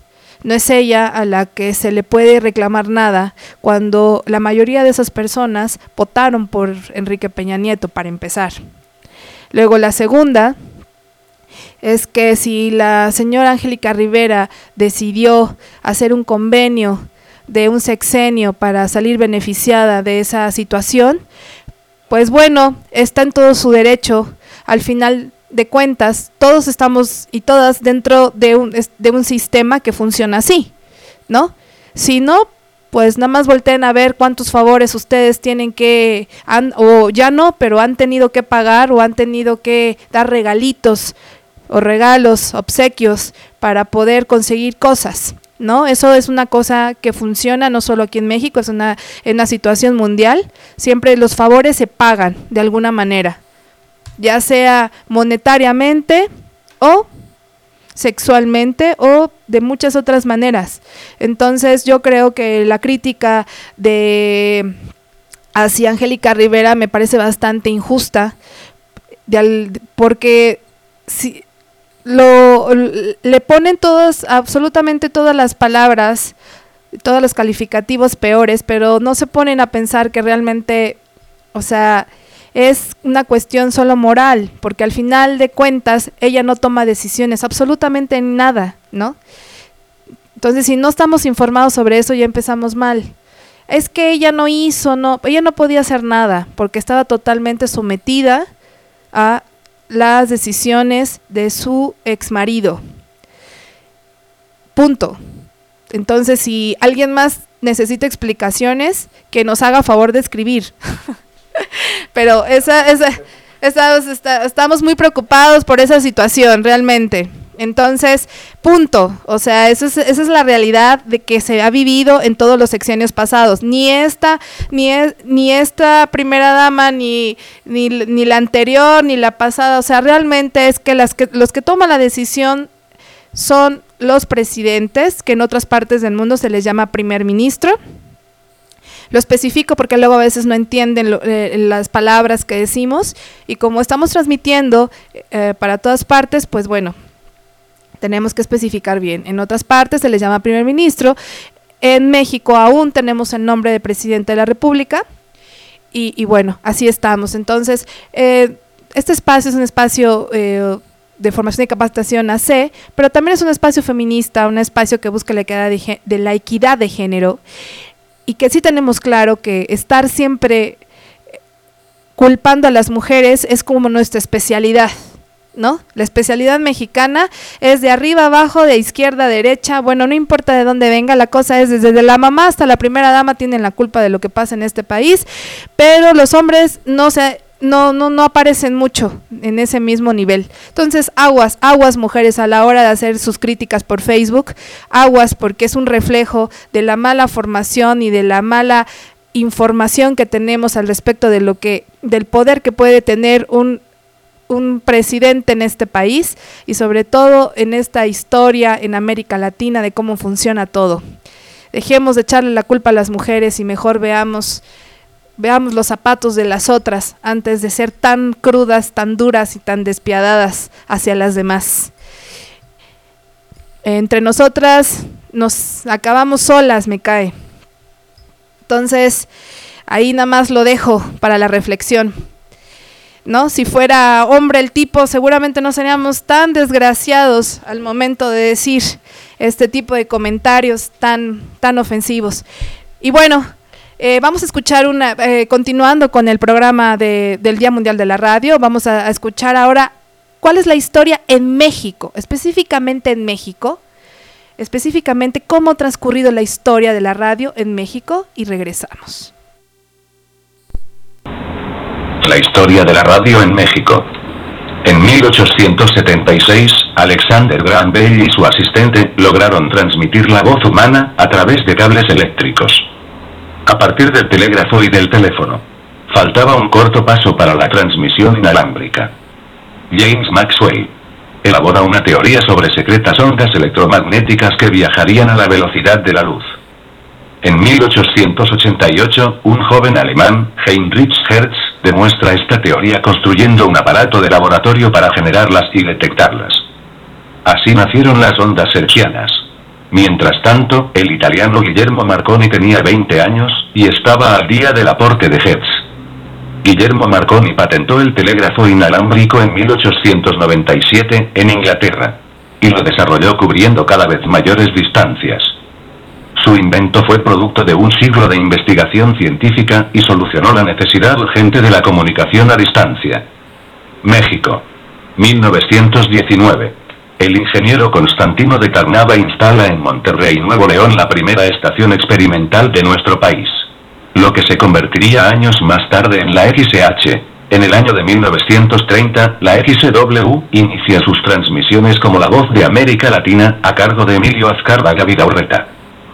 no es ella a la que se le puede reclamar nada cuando la mayoría de esas personas votaron por Enrique Peña Nieto, para empezar. Luego la segunda es que si la señora Angélica Rivera decidió hacer un convenio de un sexenio para salir beneficiada de esa situación, pues bueno, está en todo su derecho. Al final de cuentas, todos estamos y todas dentro de un, de un sistema que funciona así, ¿no? Si no, pues nada más volteen a ver cuántos favores ustedes tienen que, han, o ya no, pero han tenido que pagar o han tenido que dar regalitos o regalos, obsequios para poder conseguir cosas, ¿no? Eso es una cosa que funciona no solo aquí en México, es una, en una situación mundial. Siempre los favores se pagan de alguna manera, ya sea monetariamente o sexualmente o de muchas otras maneras. Entonces yo creo que la crítica de hacia Angélica Rivera me parece bastante injusta, de al, porque si lo le ponen todas, absolutamente todas las palabras, todos los calificativos peores, pero no se ponen a pensar que realmente, o sea, es una cuestión solo moral, porque al final de cuentas ella no toma decisiones absolutamente en nada, ¿no? Entonces, si no estamos informados sobre eso, ya empezamos mal. Es que ella no hizo, no, ella no podía hacer nada, porque estaba totalmente sometida a las decisiones de su exmarido. Punto. Entonces, si alguien más necesita explicaciones, que nos haga favor de escribir. Pero esa, esa, esa, esa, estamos muy preocupados por esa situación, realmente. Entonces, punto. O sea, eso es, esa es la realidad de que se ha vivido en todos los sexenios pasados. Ni esta, ni, es, ni esta primera dama, ni, ni, ni la anterior, ni la pasada. O sea, realmente es que, las que los que toman la decisión son los presidentes, que en otras partes del mundo se les llama primer ministro. Lo especifico porque luego a veces no entienden lo, eh, las palabras que decimos, y como estamos transmitiendo eh, para todas partes, pues bueno, tenemos que especificar bien. En otras partes se les llama primer ministro. En México aún tenemos el nombre de presidente de la República, y, y bueno, así estamos. Entonces, eh, este espacio es un espacio eh, de formación y capacitación A C, pero también es un espacio feminista, un espacio que busca la equidad de, de la equidad de género, y que sí tenemos claro que estar siempre culpando a las mujeres es como nuestra especialidad, ¿no? La especialidad mexicana es de arriba abajo, de izquierda a derecha, bueno, no importa de dónde venga, la cosa es desde la mamá hasta la primera dama tienen la culpa de lo que pasa en este país, pero los hombres no se... No, no, no aparecen mucho en ese mismo nivel. Entonces, aguas, aguas mujeres a la hora de hacer sus críticas por Facebook, aguas porque es un reflejo de la mala formación y de la mala información que tenemos al respecto de lo que, del poder que puede tener un, un presidente en este país, y sobre todo en esta historia en América Latina de cómo funciona todo. Dejemos de echarle la culpa a las mujeres y mejor veamos Veamos los zapatos de las otras antes de ser tan crudas, tan duras y tan despiadadas hacia las demás. Entre nosotras nos acabamos solas, me cae. Entonces, ahí nada más lo dejo para la reflexión, ¿no? Si fuera hombre el tipo, seguramente no seríamos tan desgraciados al momento de decir este tipo de comentarios tan, tan ofensivos. Y bueno, Eh, vamos a escuchar una, eh, continuando con el programa de, del Día Mundial de la Radio, vamos a, a escuchar ahora cuál es la historia en México, específicamente en México, específicamente cómo ha transcurrido la historia de la radio en México, y regresamos. La historia de la radio en México. En mil ochocientos setenta y seis, Alexander Graham Bell y su asistente lograron transmitir la voz humana a través de cables eléctricos. A partir del telégrafo y del teléfono, faltaba un corto paso para la transmisión inalámbrica. James Maxwell elabora una teoría sobre secretas ondas electromagnéticas que viajarían a la velocidad de la luz. En mil ochocientos ochenta y ocho, un joven alemán, Heinrich Hertz, demuestra esta teoría construyendo un aparato de laboratorio para generarlas y detectarlas. Así nacieron las ondas hertzianas. Mientras tanto, el italiano Guillermo Marconi tenía veinte años, y estaba al día del aporte de Hertz. Guillermo Marconi patentó el telégrafo inalámbrico en mil ochocientos noventa y siete, en Inglaterra, y lo desarrolló cubriendo cada vez mayores distancias. Su invento fue producto de un siglo de investigación científica y solucionó la necesidad urgente de la comunicación a distancia. México. mil novecientos diecinueve. El ingeniero Constantino de Tarnava instala en Monterrey, Nuevo León, la primera estación experimental de nuestro país, lo que se convertiría años más tarde en la X H. En el año de mil novecientos treinta, la X W inicia sus transmisiones como La Voz de América Latina, a cargo de Emilio Azcárraga Vidaurreta.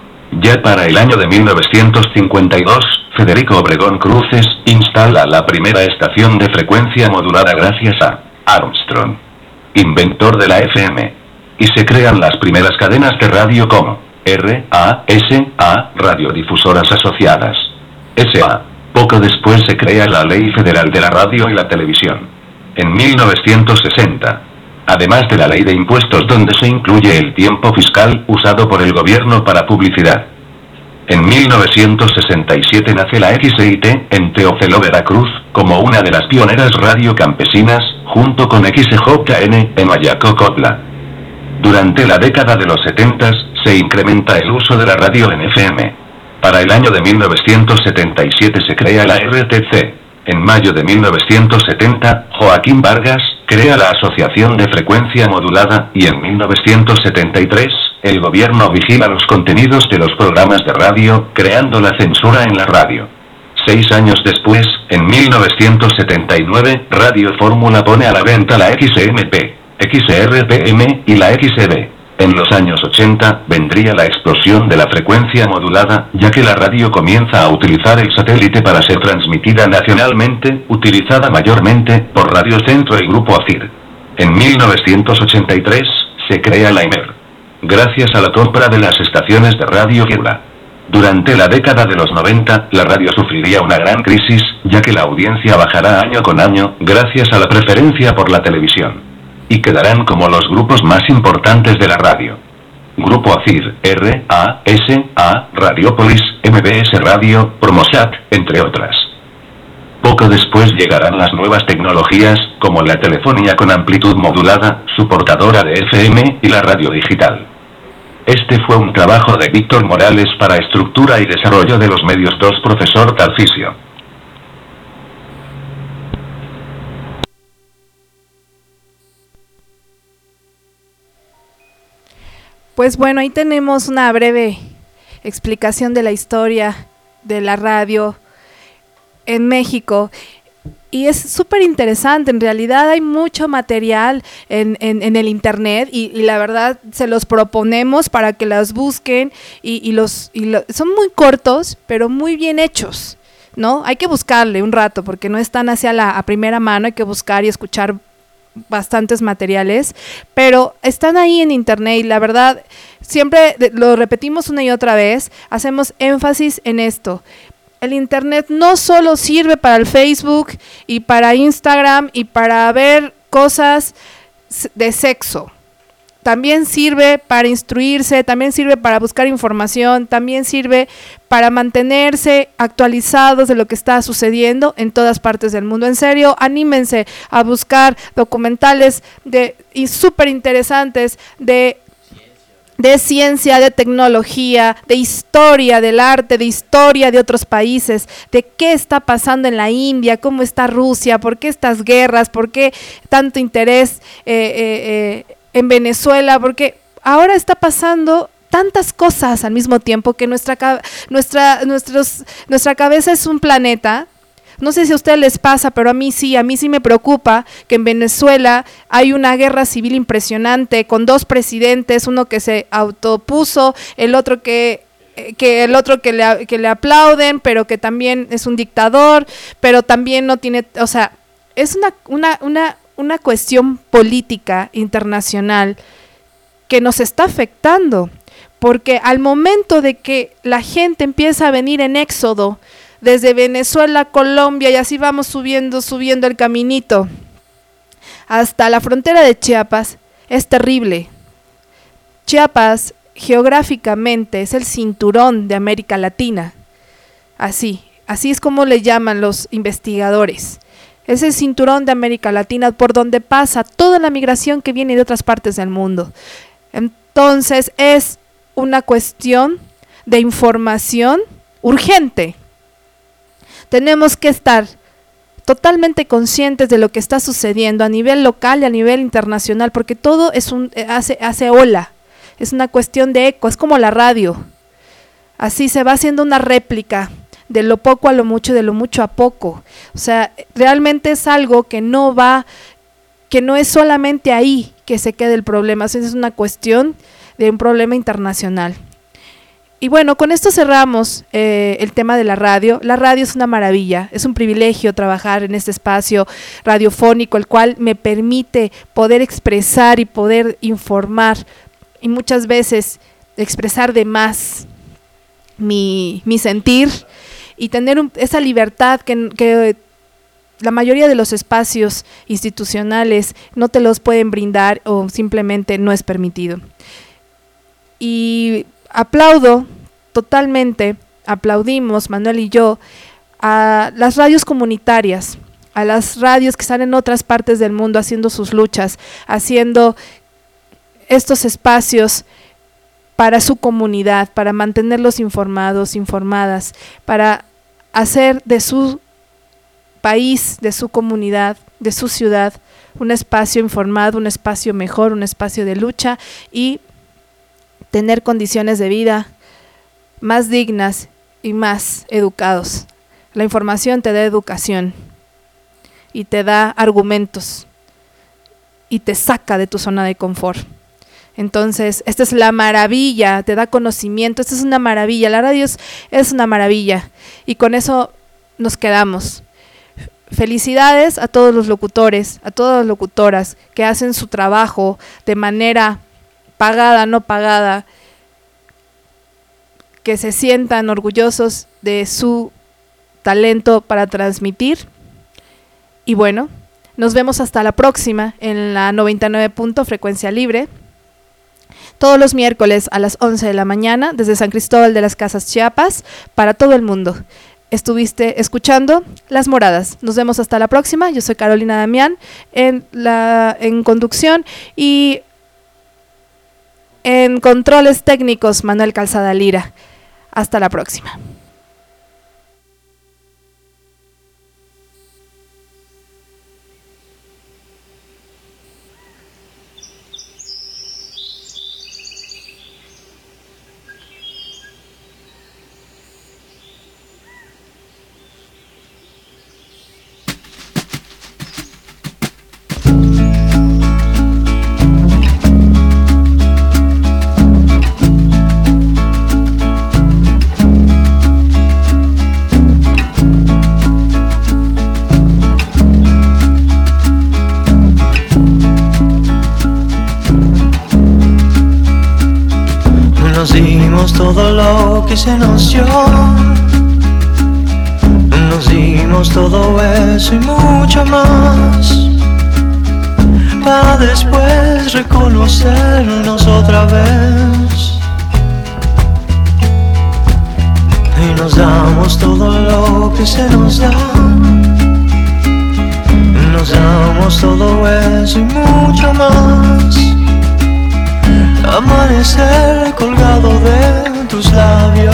Ya para el año de mil novecientos cincuenta y dos, Federico Obregón Cruces instala la primera estación de frecuencia modulada gracias a Armstrong, inventor de la F M. Y se crean las primeras cadenas de radio como R A S A, Radiodifusoras Asociadas, S A. Poco después se crea la Ley Federal de la Radio y la Televisión, en mil novecientos sesenta. Además de la Ley de Impuestos, donde se incluye el tiempo fiscal usado por el gobierno para publicidad. En mil novecientos sesenta y siete nace la X I T, en Teocelo, Veracruz, como una de las pioneras radio campesinas, junto con X J N, en Oyacocotla. Durante la década de los setentas, se incrementa el uso de la radio en F M. Para el año de mil novecientos setenta y siete se crea la R T C. En mayo de mil novecientos setenta, Joaquín Vargas crea la Asociación de Frecuencia Modulada, y en mil novecientos setenta y tres, el gobierno vigila los contenidos de los programas de radio, creando la censura en la radio. Seis años después, en mil novecientos setenta y nueve, Radio Fórmula pone a la venta la X M P, X R P M y la X E B. En los años ochenta, vendría la explosión de la frecuencia modulada, ya que la radio comienza a utilizar el satélite para ser transmitida nacionalmente, utilizada mayormente por Radio Centro y Grupo AFIR. En mil novecientos ochenta y tres, se crea la I M E R, gracias a la compra de las estaciones de Radio Gebla. Durante la década de los noventa, la radio sufriría una gran crisis, ya que la audiencia bajará año con año, gracias a la preferencia por la televisión. Y quedarán como los grupos más importantes de la radio: Grupo AFIR, R A S A, Radiopolis, M B S Radio, Promosat, entre otras. Poco después llegarán las nuevas tecnologías, como la telefonía con amplitud modulada, su portadora de F M, y la radio digital. Este fue un trabajo de Víctor Morales para Estructura y Desarrollo de los Medios dos, profesor Tarcisio. Pues bueno, ahí tenemos una breve explicación de la historia de la radio en México. Y es súper interesante, en realidad hay mucho material en, en, en el internet y, y la verdad se los proponemos para que las busquen y, y, los, y lo, son muy cortos, pero muy bien hechos, ¿no? Hay que buscarle un rato porque no están hacia la a primera mano, hay que buscar y escuchar bastantes materiales, pero están ahí en internet y la verdad, siempre lo repetimos una y otra vez, hacemos énfasis en esto. El internet no solo sirve para el Facebook y para Instagram y para ver cosas de sexo, también sirve para instruirse, también sirve para buscar información, también sirve para mantenerse actualizados de lo que está sucediendo en todas partes del mundo. En serio, anímense a buscar documentales de y súper interesantes de de ciencia, de tecnología, de historia del arte, de historia de otros países, de qué está pasando en la India, cómo está Rusia, por qué estas guerras, por qué tanto interés eh, eh, eh, en Venezuela, porque ahora está pasando tantas cosas al mismo tiempo que nuestra, nuestra, nuestros, nuestra cabeza es un planeta. No sé si a ustedes les pasa, pero a mí sí, a mí sí me preocupa que en Venezuela hay una guerra civil impresionante con dos presidentes, uno que se autopuso, el otro que que el otro que le, que le aplauden, pero que también es un dictador, pero también no tiene, o sea, es una una una una cuestión política internacional que nos está afectando, porque al momento de que la gente empieza a venir en éxodo desde Venezuela, Colombia, y así vamos subiendo, subiendo el caminito hasta la frontera de Chiapas, es terrible. Chiapas geográficamente es el cinturón de América Latina. Así, así es como le llaman los investigadores. Es el cinturón de América Latina por donde pasa toda la migración que viene de otras partes del mundo. Entonces es una cuestión de información urgente. Tenemos que estar totalmente conscientes de lo que está sucediendo a nivel local y a nivel internacional, porque todo es un, hace, hace ola, es una cuestión de eco, es como la radio. Así se va haciendo una réplica de lo poco a lo mucho, de lo mucho a poco. O sea, realmente es algo que no va, que no es solamente ahí que se quede el problema, es una cuestión de un problema internacional. Y bueno, con esto cerramos eh, el tema de la radio. La radio es una maravilla, es un privilegio trabajar en este espacio radiofónico, el cual me permite poder expresar y poder informar, y muchas veces expresar de más mi, mi sentir, y tener un, esa libertad que, que la mayoría de los espacios institucionales no te los pueden brindar o simplemente no es permitido. Y aplaudo totalmente, aplaudimos Manuel y yo a las radios comunitarias, a las radios que están en otras partes del mundo haciendo sus luchas, haciendo estos espacios para su comunidad, para mantenerlos informados, informadas, para hacer de su país, de su comunidad, de su ciudad, un espacio informado, un espacio mejor, un espacio de lucha y tener condiciones de vida más dignas y más educados. La información te da educación y te da argumentos y te saca de tu zona de confort. Entonces, esta es la maravilla, te da conocimiento, esta es una maravilla, la radio es, es una maravilla y con eso nos quedamos. Felicidades a todos los locutores, a todas las locutoras que hacen su trabajo de manera pagada, no pagada, que se sientan orgullosos de su talento para transmitir. Y bueno, nos vemos hasta la próxima en la noventa y nueve punto frecuencia libre, todos los miércoles a las once de la mañana desde San Cristóbal de las Casas, Chiapas, para todo el mundo. Estuviste escuchando Las Moradas. Nos vemos hasta la próxima. Yo soy Carolina Damián en, la, en conducción y en controles técnicos Manuel Calzada Lira. Hasta la próxima. Todo lo que se nos dio, nos dimos todo eso y mucho más, para después reconocernos otra vez. Y nos damos todo lo que se nos da, nos damos todo eso y mucho más. Amanecer colgado de tus labios,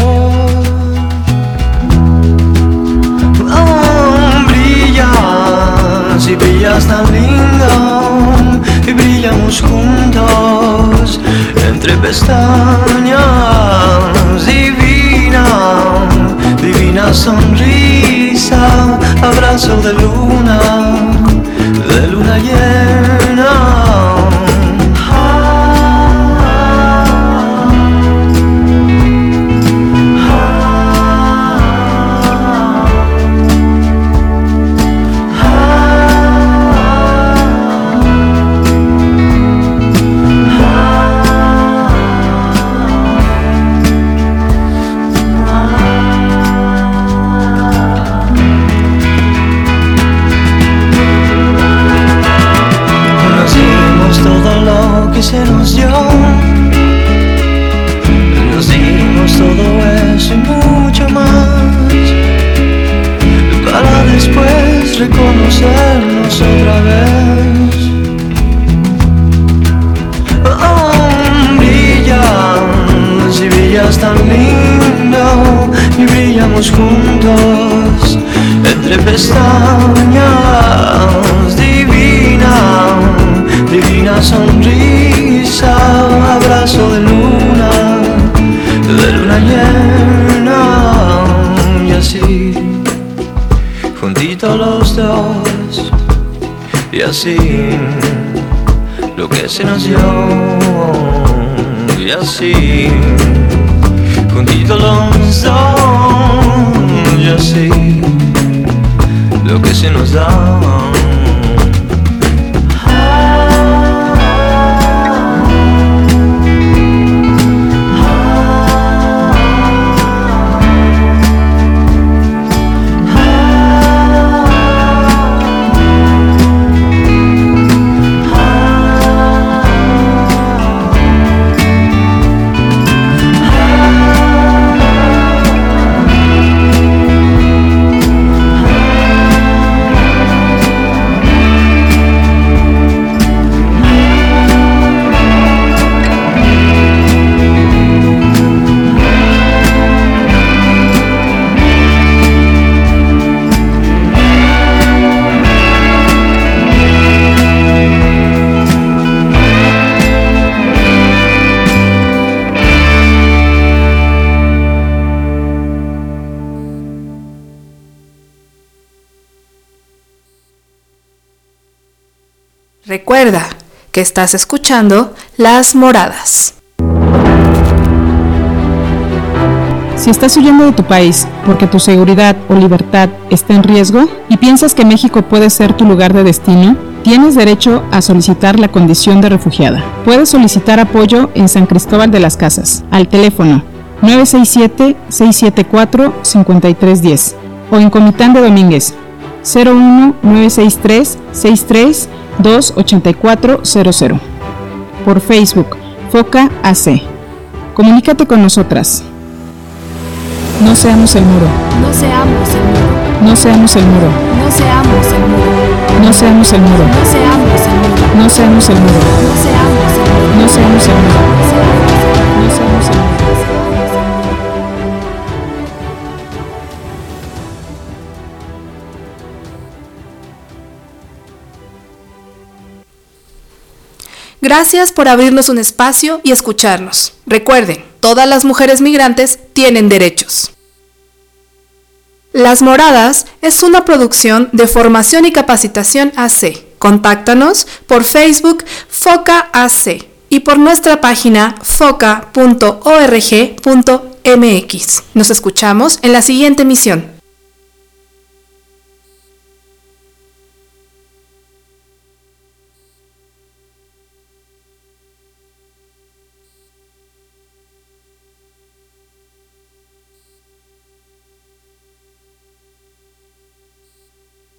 oh, brillas y brillas tan lindo, y brillamos juntos entre pestañas. Divina, divina sonrisa, abrazo de luna, de luna llena. es reconocernos otra vez. Oh, brillas y brillas tan lindo y brillamos juntos entre pestañas. Divina, divina sonrisa, abrazo de luna, de luna llena. Y así, juntitos los dos, y así, lo que se nos dio. Y así, juntitos los dos, y así, lo que se nos da. Recuerda que estás escuchando Las Moradas. Si estás huyendo de tu país porque tu seguridad o libertad está en riesgo y piensas que México puede ser tu lugar de destino, tienes derecho a solicitar la condición de refugiada. Puedes solicitar apoyo en San Cristóbal de las Casas al teléfono nueve seis siete, seis siete cuatro, cinco tres uno cero o en Comitán de Domínguez cero uno nueve seis tres, seis tres dos ocho cuatro cero cero. Por Facebook, Foca A C. Comunícate con nosotras. No seamos el muro. No seamos el muro. No seamos el muro. No seamos el muro. No seamos el muro. No seamos el muro. No seamos el muro. No seamos el muro. No seamos el muro. No seamos el muro. Gracias por abrirnos un espacio y escucharnos. Recuerden, todas las mujeres migrantes tienen derechos. Las Moradas es una producción de Formación y Capacitación A C. Contáctanos por Facebook Foca A C y por nuestra página foca punto org punto m x. Nos escuchamos en la siguiente emisión.